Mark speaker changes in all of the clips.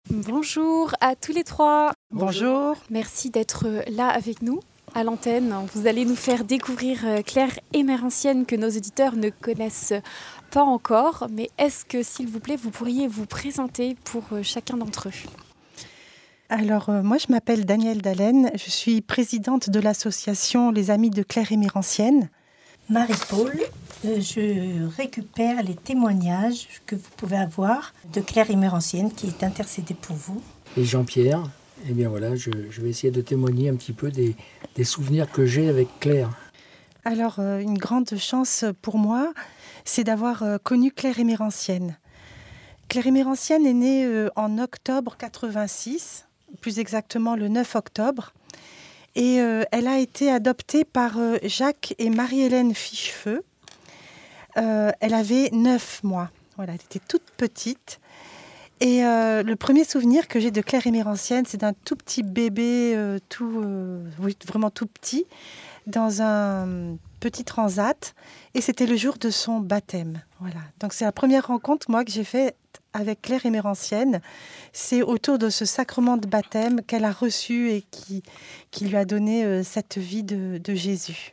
Speaker 1: Bonjour à tous les trois.
Speaker 2: Bonjour.
Speaker 1: Merci d'être là avec nous à l'antenne. Vous allez nous faire découvrir Claire Émérancienne que nos auditeurs ne connaissent pas encore. Mais est-ce que, s'il vous plaît, vous pourriez vous présenter pour chacun d'entre eux ?
Speaker 2: Alors, moi, je m'appelle Danielle Dallène. Je suis présidente de l'association Les Amis de Claire Émérancienne.
Speaker 3: Marie-Paul, je récupère les témoignages que vous pouvez avoir de Claire Émérancienne qui est intercédée pour vous.
Speaker 4: Et Jean-Pierre, eh bien voilà, je vais essayer de témoigner un petit peu des souvenirs que j'ai avec Claire.
Speaker 2: Alors, une grande chance pour moi, c'est d'avoir connu Claire Émérancienne. Claire Émérancienne est née en octobre 86, plus exactement le 9 octobre. Et elle a été adoptée par Jacques et Marie-Hélène Fichefeu. Elle avait 9 mois. Voilà, elle était toute petite. Et le premier souvenir que j'ai de Claire Émérancienne, c'est d'un tout petit bébé, vraiment tout petit, dans un petit transat. Et c'était le jour de son baptême. Voilà. Donc c'est la première rencontre, moi, que j'ai faite avec Claire Émérancienne. C'est autour de ce sacrement de baptême qu'elle a reçu et qui lui a donné cette vie de Jésus.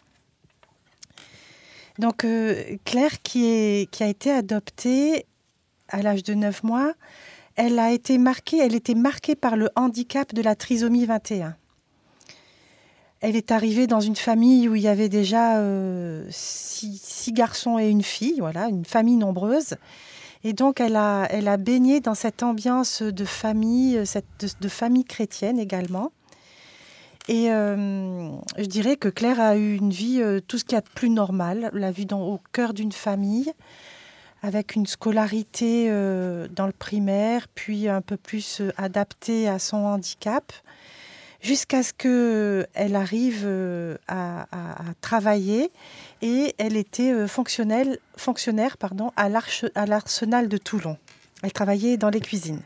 Speaker 2: Donc Claire, qui a été adoptée à l'âge de 9 mois, elle était marquée par le handicap de la trisomie 21. Elle est arrivée dans une famille où il y avait déjà 6 garçons et une fille, voilà, une famille nombreuse. Et donc, elle a baigné dans cette ambiance de famille, de famille chrétienne également. Et je dirais que Claire a eu une vie, tout ce qu'il y a de plus normal, la vie au cœur d'une famille, avec une scolarité dans le primaire, puis un peu plus adaptée à son handicap, jusqu'à ce qu'elle arrive à travailler. Et elle était fonctionnaire à l'Arsenal de Toulon. Elle travaillait dans les cuisines.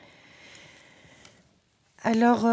Speaker 2: Alors,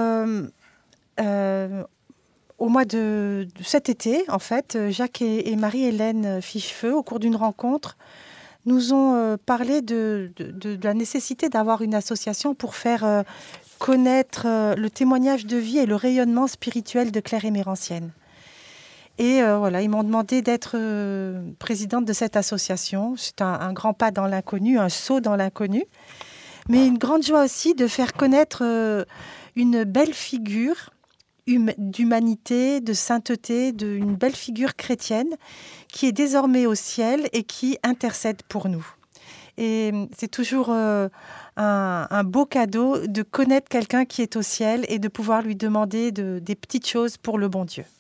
Speaker 2: au mois de cet été, en fait, Jacques et Marie-Hélène Fichefeu, au cours d'une rencontre, nous ont parlé de la nécessité d'avoir une association pour faire connaître le témoignage de vie et le rayonnement spirituel de Claire Émérancienne. Et voilà, ils m'ont demandé d'être présidente de cette association. C'est un grand pas dans l'inconnu, un saut dans l'inconnu. Mais une grande joie aussi de faire connaître une belle figure d'humanité, de sainteté, une belle figure chrétienne qui est désormais au ciel et qui intercède pour nous. Et c'est toujours un beau cadeau de connaître quelqu'un qui est au ciel et de pouvoir lui demander des petites choses pour le bon Dieu.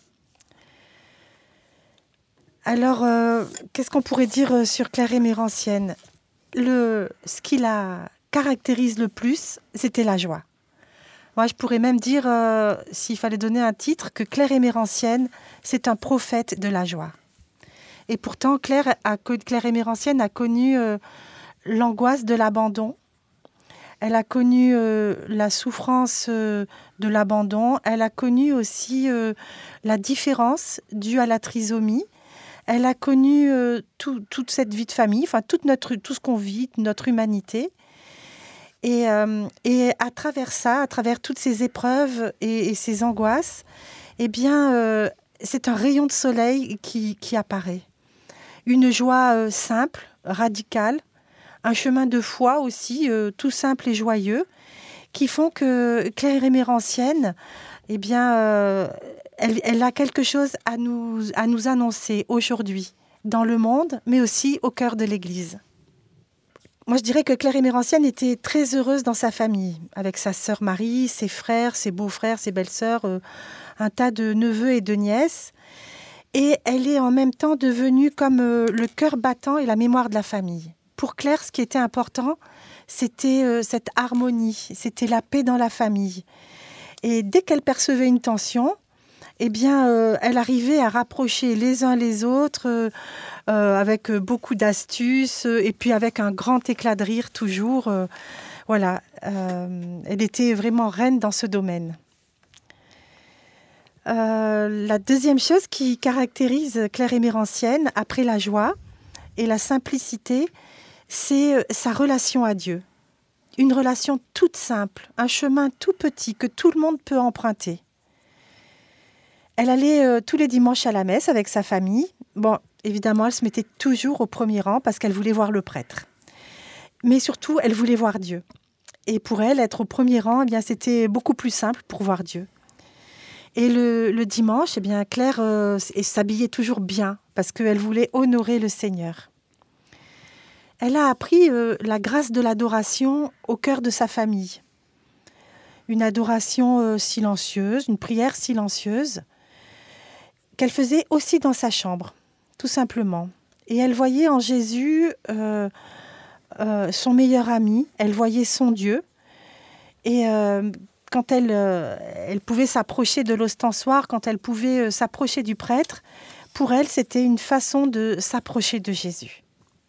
Speaker 2: Alors, qu'est-ce qu'on pourrait dire sur Claire Émérancienne ? Ce qui la caractérise le plus, c'était la joie. Moi, je pourrais même dire, s'il fallait donner un titre, que Claire Émérancienne, c'est un prophète de la joie. Et pourtant, Claire Émérancienne a connu l'angoisse de l'abandon. Elle a connu la souffrance de l'abandon. Elle a connu aussi la différence due à la trisomie. Elle a connu toute cette vie de famille, enfin tout ce qu'on vit, notre humanité. Et à travers ça, à travers toutes ces épreuves et ces angoisses, eh bien, c'est un rayon de soleil qui apparaît. Une joie simple, radicale, un chemin de foi aussi, tout simple et joyeux, qui font que Claire Émérancienne, eh bien, elle a quelque chose à nous annoncer aujourd'hui, dans le monde, mais aussi au cœur de l'Église. Moi, je dirais que Claire Émérancienne était très heureuse dans sa famille, avec sa sœur Marie, ses frères, ses beaux-frères, ses belles-sœurs, un tas de neveux et de nièces. Et elle est en même temps devenue comme le cœur battant et la mémoire de la famille. Pour Claire, ce qui était important, c'était cette harmonie, c'était la paix dans la famille. Et dès qu'elle percevait une tension, eh bien, elle arrivait à rapprocher les uns les autres avec beaucoup d'astuces et puis avec un grand éclat de rire toujours. Voilà, elle était vraiment reine dans ce domaine. La deuxième chose qui caractérise Claire Émérancienne, après la joie et la simplicité, c'est sa relation à Dieu. une relation toute simple, un chemin tout petit que tout le monde peut emprunter. Elle allait tous les dimanches à la messe avec sa famille. Bon, évidemment, elle se mettait toujours au premier rang parce qu'elle voulait voir le prêtre. Mais surtout, elle voulait voir Dieu. Et pour elle, être au premier rang, eh bien, c'était beaucoup plus simple pour voir Dieu. Et le dimanche, eh bien, Claire s'habillait toujours bien parce qu'elle voulait honorer le Seigneur. Elle a appris la grâce de l'adoration au cœur de sa famille. Une adoration silencieuse, une prière silencieuse, qu'elle faisait aussi dans sa chambre, tout simplement. Et elle voyait en Jésus son meilleur ami, elle voyait son Dieu. Et quand elle pouvait s'approcher de l'ostensoir, quand elle pouvait s'approcher du prêtre, pour elle, c'était une façon de s'approcher de Jésus.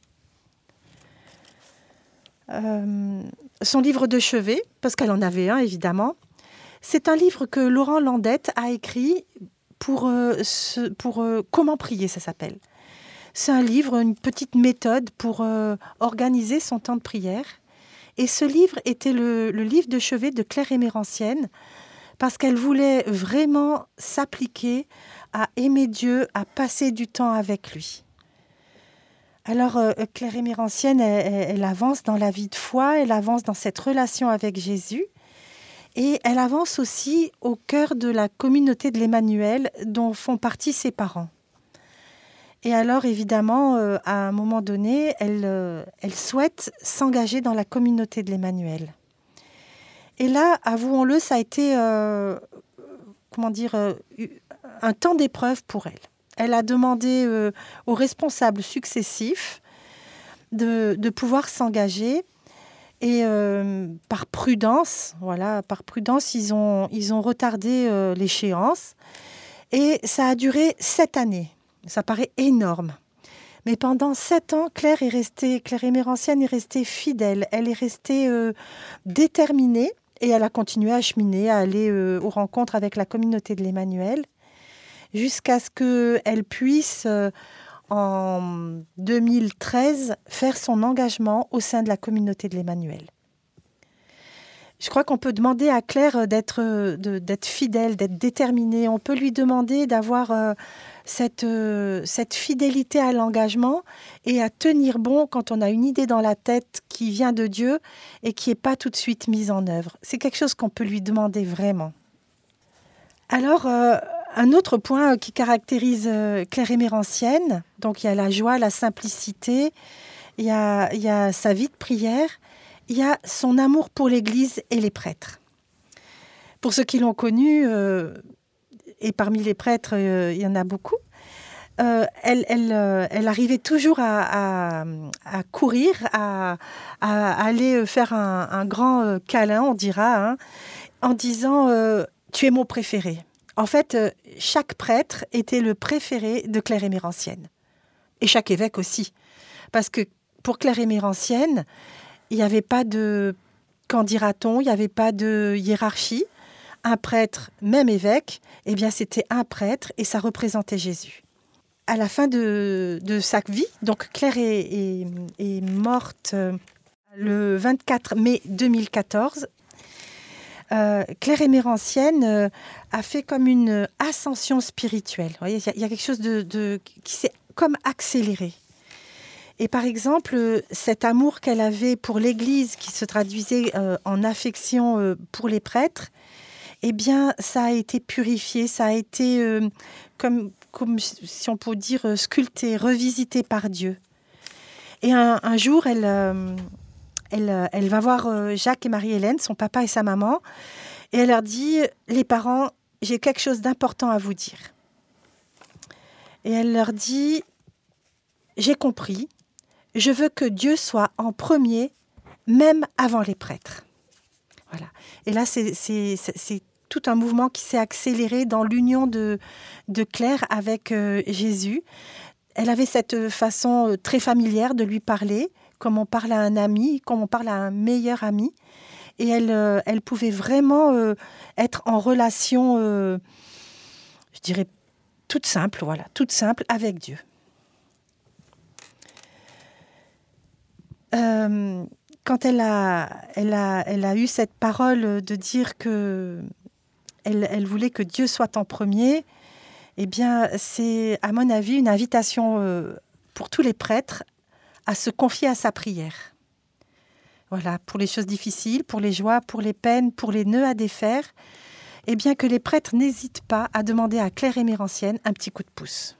Speaker 2: Son livre de chevet, parce qu'elle en avait un évidemment, c'est un livre que Laurent Landette a écrit pour comment prier, ça s'appelle. C'est un livre, une petite méthode pour organiser son temps de prière. Et ce livre était le livre de chevet de Claire Émérantienne, parce qu'elle voulait vraiment s'appliquer à aimer Dieu, à passer du temps avec lui. Alors, Claire Émérantienne, elle avance dans la vie de foi, elle avance dans cette relation avec Jésus, et elle avance aussi au cœur de la communauté de l'Emmanuel, dont font partie ses parents. Et alors, évidemment, à un moment donné, elle souhaite s'engager dans la communauté de l'Emmanuel. Et là, avouons-le, ça a été un temps d'épreuve pour elle. Elle a demandé aux responsables successifs de pouvoir s'engager. Et par prudence, ils ont retardé l'échéance. Et ça a duré 7 années. Ça paraît énorme. Mais pendant 7 ans, Claire Émérantienne est restée fidèle. Elle est restée déterminée et elle a continué à cheminer, à aller aux rencontres avec la communauté de l'Emmanuel jusqu'à ce qu'elle puisse, en 2013, faire son engagement au sein de la communauté de l'Emmanuel. Je crois qu'on peut demander à Claire d'être fidèle, d'être déterminée. On peut lui demander d'avoir cette fidélité à l'engagement et à tenir bon quand on a une idée dans la tête qui vient de Dieu et qui n'est pas tout de suite mise en œuvre. C'est quelque chose qu'on peut lui demander vraiment. Alors, un autre point qui caractérise Claire Émérantienne, donc il y a la joie, la simplicité, il y a sa vie de prière, il y a son amour pour l'Église et les prêtres. Pour ceux qui l'ont connue, et parmi les prêtres, il y en a beaucoup, elle arrivait toujours à courir, à aller faire un grand câlin, on dira, en disant « Tu es mon préféré ». En fait, chaque prêtre était le préféré de Claire Émérantienne. Et chaque évêque aussi. Parce que pour Claire Émérantienne, il n'y avait pas de, qu'en dira-t-on, il n'y avait pas de hiérarchie. Un prêtre, même évêque, eh bien c'était un prêtre et ça représentait Jésus. À la fin de sa vie, donc Claire est morte le 24 mai 2014. Claire Émérantienne a fait comme une ascension spirituelle. Vous voyez, il y a quelque chose qui s'est comme accéléré. Et par exemple, cet amour qu'elle avait pour l'Église, qui se traduisait en affection pour les prêtres, eh bien, ça a été purifié, ça a été comme si on peut dire sculpté, revisité par Dieu. Et un jour, elle va voir Jacques et Marie-Hélène, son papa et sa maman, et elle leur dit « Les parents, j'ai quelque chose d'important à vous dire. » Et elle leur dit « J'ai compris. Je veux que Dieu soit en premier, même avant les prêtres. » Voilà. Et là, c'est tout un mouvement qui s'est accéléré dans l'union de Claire avec Jésus. Elle avait cette façon très familière de lui parler, comme on parle à un ami, comme on parle à un meilleur ami. Et elle pouvait vraiment être en relation, je dirais, toute simple avec Dieu. quand elle a eu cette parole de dire que elle voulait que Dieu soit en premier, eh bien, c'est, à mon avis, une invitation pour tous les prêtres à se confier à sa prière. Voilà, pour les choses difficiles, pour les joies, pour les peines, pour les nœuds à défaire, eh bien que les prêtres n'hésitent pas à demander à Claire Émérantienne un petit coup de pouce.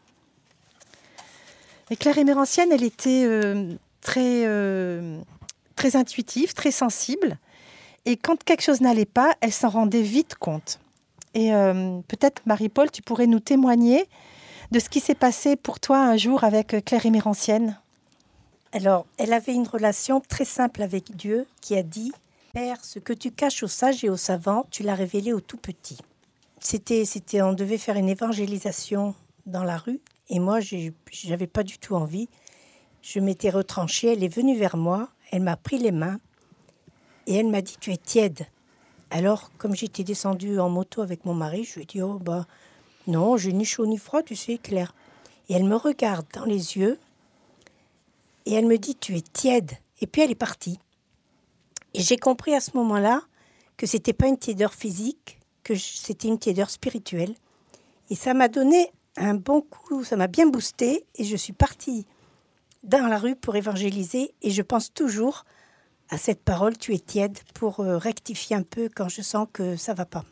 Speaker 2: Et Claire Émérantienne, elle était très intuitive, très sensible. Et quand quelque chose n'allait pas, elle s'en rendait vite compte. Et peut-être, Marie-Paul, tu pourrais nous témoigner de ce qui s'est passé pour toi un jour avec Claire Émérantienne.
Speaker 3: Alors, elle avait une relation très simple avec Dieu qui a dit « Père, ce que tu caches aux sages et aux savants, tu l'as révélé aux tout petits. » On devait faire une évangélisation dans la rue et moi, j'avais pas du tout envie. Je m'étais retranchée, elle est venue vers moi, elle m'a pris les mains et elle m'a dit « Tu es tiède ». Alors, comme j'étais descendue en moto avec mon mari, je lui ai dit « Oh, bah, non, j'ai ni chaud ni froid, tu sais, Claire. » Et elle me regarde dans les yeux et elle me dit « Tu es tiède ». Et puis, elle est partie. Et j'ai compris à ce moment-là que c'était pas une tiédeur physique, que c'était une tiédeur spirituelle. Et ça m'a donné un bon coup, ça m'a bien boosté et je suis partie dans la rue pour évangéliser et je pense toujours à cette parole, tu es tiède, pour rectifier un peu quand je sens que ça ne va pas.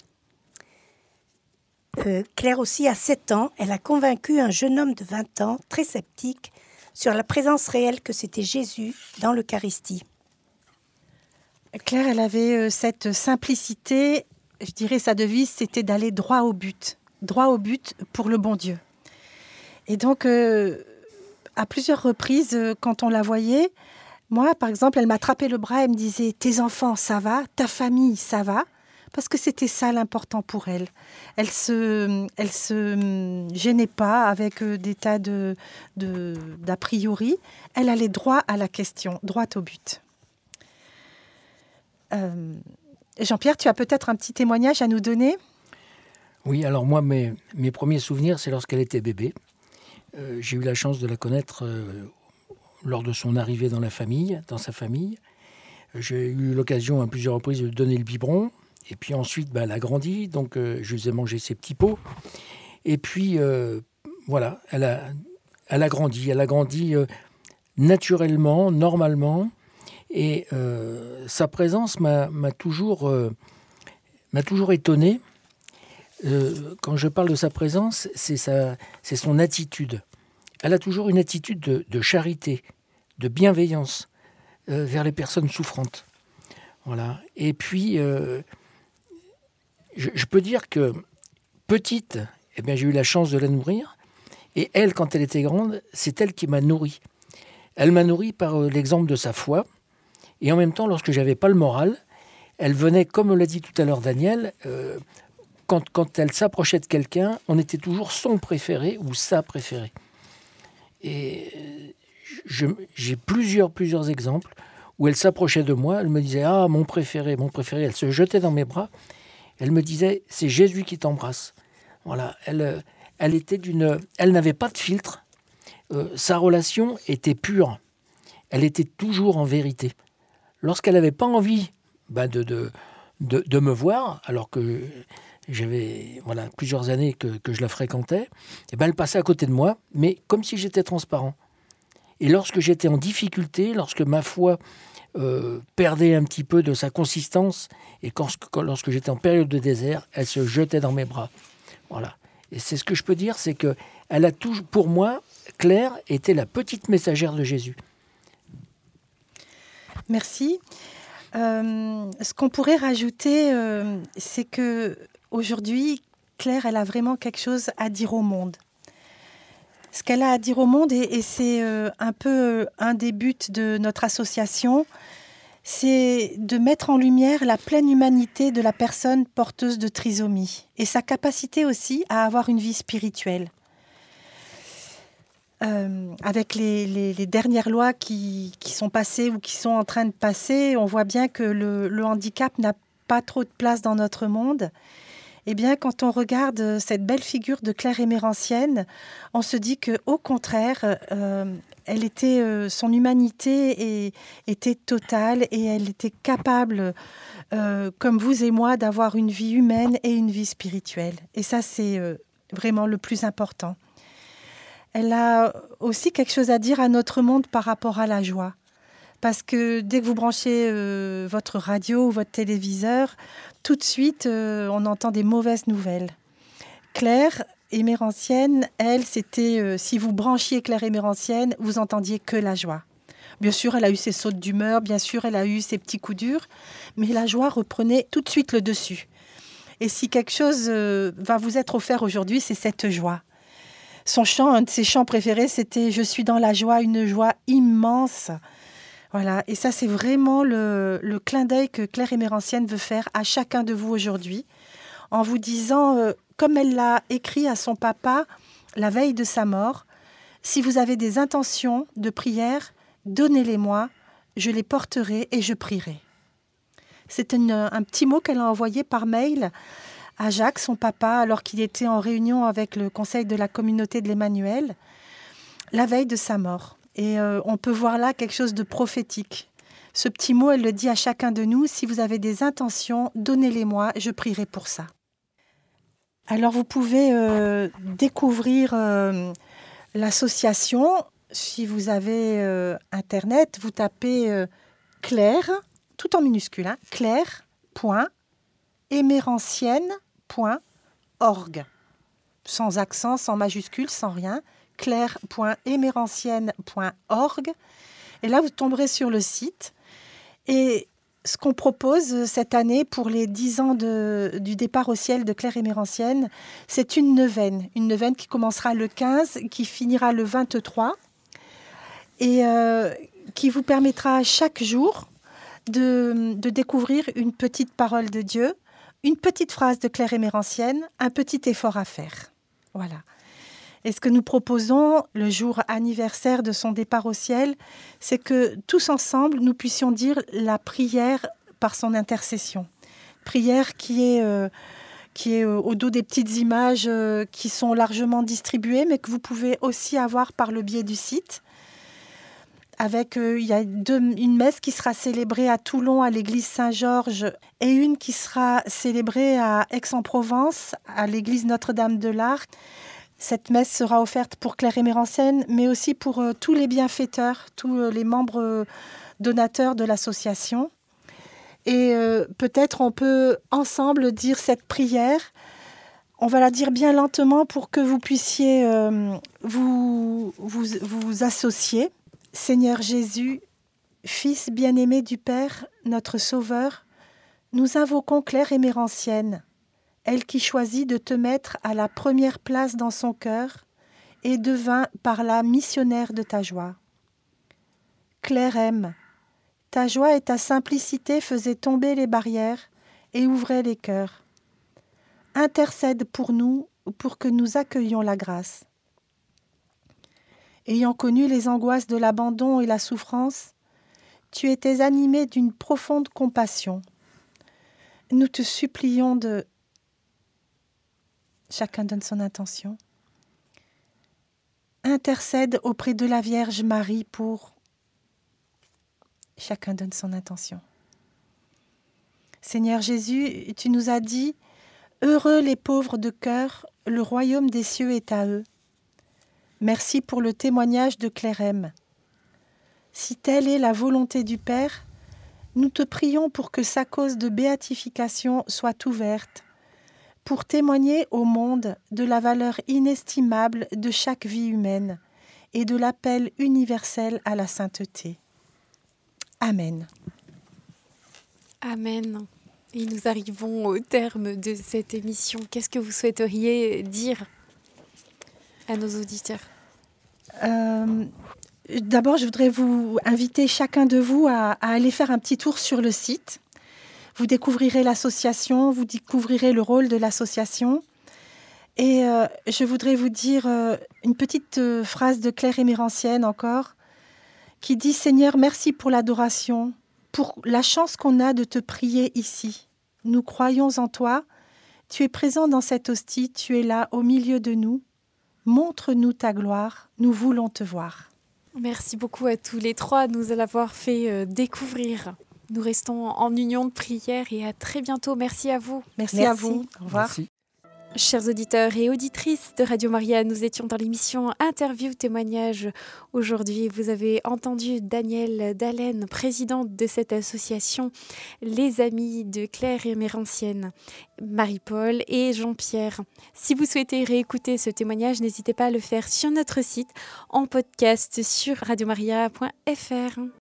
Speaker 3: Claire aussi, à 7 ans, elle a convaincu un jeune homme de 20 ans, très sceptique, sur la présence réelle que c'était Jésus dans l'Eucharistie.
Speaker 2: Claire, elle avait cette simplicité, je dirais sa devise, c'était d'aller droit au but pour le bon Dieu. Et donc, à plusieurs reprises, quand on la voyait, moi, par exemple, elle m'attrapait le bras et me disait « Tes enfants, ça va ? Ta famille, ça va ?» Parce que c'était ça l'important pour elle. Elle se gênait pas avec des tas d'a priori. Elle allait droit à la question, droit au but. Jean-Pierre, tu as peut-être un petit témoignage à nous donner ?
Speaker 4: Oui, alors moi, mes premiers souvenirs, c'est lorsqu'elle était bébé. J'ai eu la chance de la connaître lors de son arrivée dans sa famille. J'ai eu l'occasion à plusieurs reprises de lui donner le biberon. Et puis ensuite, elle a grandi, donc je lui ai mangé ses petits pots. Et puis, voilà, elle a grandi. Elle a grandi naturellement, normalement. Et sa présence m'a toujours étonné. Quand je parle de sa présence, c'est son attitude. Elle a toujours une attitude de charité, de bienveillance vers les personnes souffrantes. Voilà. Et puis, je peux dire que petite, j'ai eu la chance de la nourrir. Et elle, quand elle était grande, c'est elle qui m'a nourri. Elle m'a nourri par l'exemple de sa foi. Et en même temps, lorsque je n'avais pas le moral, elle venait, comme l'a dit tout à l'heure Daniel, quand elle s'approchait de quelqu'un, on était toujours son préféré ou sa préférée. Et j'ai plusieurs exemples où elle s'approchait de moi, elle me disait « Ah, mon préféré », elle se jetait dans mes bras, elle me disait « C'est Jésus qui t'embrasse ». Voilà, elle n'avait pas de filtre, sa relation était pure, elle était toujours en vérité. Lorsqu'elle n'avait pas envie de me voir, alors que j'avais plusieurs années que je la fréquentais, elle passait à côté de moi, mais comme si j'étais transparent. Et lorsque j'étais en difficulté, lorsque ma foi perdait un petit peu de sa consistance, et lorsque j'étais en période de désert, elle se jetait dans mes bras. Voilà. Et c'est ce que je peux dire, c'est que elle a toujours, pour moi, Claire était la petite messagère de Jésus.
Speaker 2: Merci. Ce qu'on pourrait rajouter, c'est que aujourd'hui, Claire, elle a vraiment quelque chose à dire au monde. Ce qu'elle a à dire au monde, et c'est un peu un des buts de notre association, c'est de mettre en lumière la pleine humanité de la personne porteuse de trisomie et sa capacité aussi à avoir une vie spirituelle. Avec les dernières lois qui sont passées ou qui sont en train de passer, on voit bien que le handicap n'a pas trop de place dans notre monde. Eh bien, quand on regarde cette belle figure de Claire Émérantienne, on se dit qu'au contraire, son humanité était totale et elle était capable, comme vous et moi, d'avoir une vie humaine et une vie spirituelle. Et ça, c'est vraiment le plus important. Elle a aussi quelque chose à dire à notre monde par rapport à la joie. Parce que dès que vous branchez votre radio ou votre téléviseur, tout de suite, on entend des mauvaises nouvelles. Claire Émérantienne, elle, c'était... si vous branchiez Claire Émérantienne, vous entendiez que la joie. Bien sûr, elle a eu ses sautes d'humeur, bien sûr, elle a eu ses petits coups durs, mais la joie reprenait tout de suite le dessus. Et si quelque chose va vous être offert aujourd'hui, c'est cette joie. Son chant, un de ses chants préférés, c'était « Je suis dans la joie, une joie immense ». Voilà, et ça, c'est vraiment le clin d'œil que Claire Émérantienne veut faire à chacun de vous aujourd'hui, en vous disant, comme elle l'a écrit à son papa la veille de sa mort, si vous avez des intentions de prière, donnez-les-moi, je les porterai et je prierai. C'est un petit mot qu'elle a envoyé par mail à Jacques, son papa, alors qu'il était en réunion avec le conseil de la communauté de l'Emmanuel, la veille de sa mort. Et on peut voir là quelque chose de prophétique. Ce petit mot, elle le dit à chacun de nous, si vous avez des intentions, donnez-les-moi, je prierai pour ça. Alors vous pouvez découvrir l'association. Si vous avez Internet, vous tapez Claire, tout en minuscule, hein, claire.émérantienne.org. Sans accent, sans majuscule, sans rien. claire.émérantienne.org. Et là, vous tomberez sur le site. Et ce qu'on propose cette année pour les 10 ans du départ au ciel de Claire Émérantienne, c'est une neuvaine qui commencera le 15, qui finira le 23, et qui vous permettra chaque jour de découvrir une petite parole de Dieu, une petite phrase de Claire Émérantienne, un petit effort à faire. Voilà. Et ce que nous proposons, le jour anniversaire de son départ au ciel, c'est que tous ensemble, nous puissions dire la prière par son intercession. Prière qui est au dos des petites images qui sont largement distribuées, mais que vous pouvez aussi avoir par le biais du site. Avec, il y a une messe qui sera célébrée à Toulon, à l'église Saint-Georges, et une qui sera célébrée à Aix-en-Provence, à l'église Notre-Dame de l'Arc. Cette messe sera offerte pour Claire Émérantienne, mais aussi pour tous les bienfaiteurs, tous les membres donateurs de l'association. Et peut-être on peut ensemble dire cette prière. On va la dire bien lentement pour que vous puissiez vous associer. Seigneur Jésus, Fils bien-aimé du Père, notre Sauveur, nous invoquons Claire Émérantienne, elle qui choisit de te mettre à la première place dans son cœur et devint par là missionnaire de ta joie. Claire aime, ta joie et ta simplicité faisaient tomber les barrières et ouvraient les cœurs. Intercède pour nous pour que nous accueillions la grâce. Ayant connu les angoisses de l'abandon et la souffrance, tu étais animé d'une profonde compassion. Nous te supplions de... Chacun donne son intention. Intercède auprès de la Vierge Marie pour... Chacun donne son intention. Seigneur Jésus, tu nous as dit « Heureux les pauvres de cœur, le royaume des cieux est à eux ». Merci pour le témoignage de Claire M. Si telle est la volonté du Père, nous te prions pour que sa cause de béatification soit ouverte, pour témoigner au monde de la valeur inestimable de chaque vie humaine et de l'appel universel à la sainteté. Amen.
Speaker 1: Amen. Et nous arrivons au terme de cette émission. Qu'est-ce que vous souhaiteriez dire à nos auditeurs?
Speaker 2: D'abord, je voudrais vous inviter chacun de vous à aller faire un petit tour sur le site. Vous découvrirez l'association, vous découvrirez le rôle de l'association. Et je voudrais vous dire une petite phrase de Claire Émérantienne encore, qui dit « Seigneur, merci pour l'adoration, pour la chance qu'on a de te prier ici. Nous croyons en toi, tu es présent dans cette hostie, tu es là au milieu de nous. Montre-nous ta gloire, nous voulons te voir. »
Speaker 1: Merci beaucoup à tous les trois de nous l'avoir fait découvrir. Nous restons en union de prière et à très bientôt. Merci à vous.
Speaker 2: Merci à vous. Au revoir.
Speaker 4: Merci.
Speaker 1: Chers auditeurs et auditrices de Radio Maria, nous étions dans l'émission Interview témoignage. Aujourd'hui, vous avez entendu Danielle Dallène, présidente de cette association Les Amis de Claire Émérancienne, Marie-Paul et Jean-Pierre. Si vous souhaitez réécouter ce témoignage, n'hésitez pas à le faire sur notre site en podcast sur radiomaria.fr.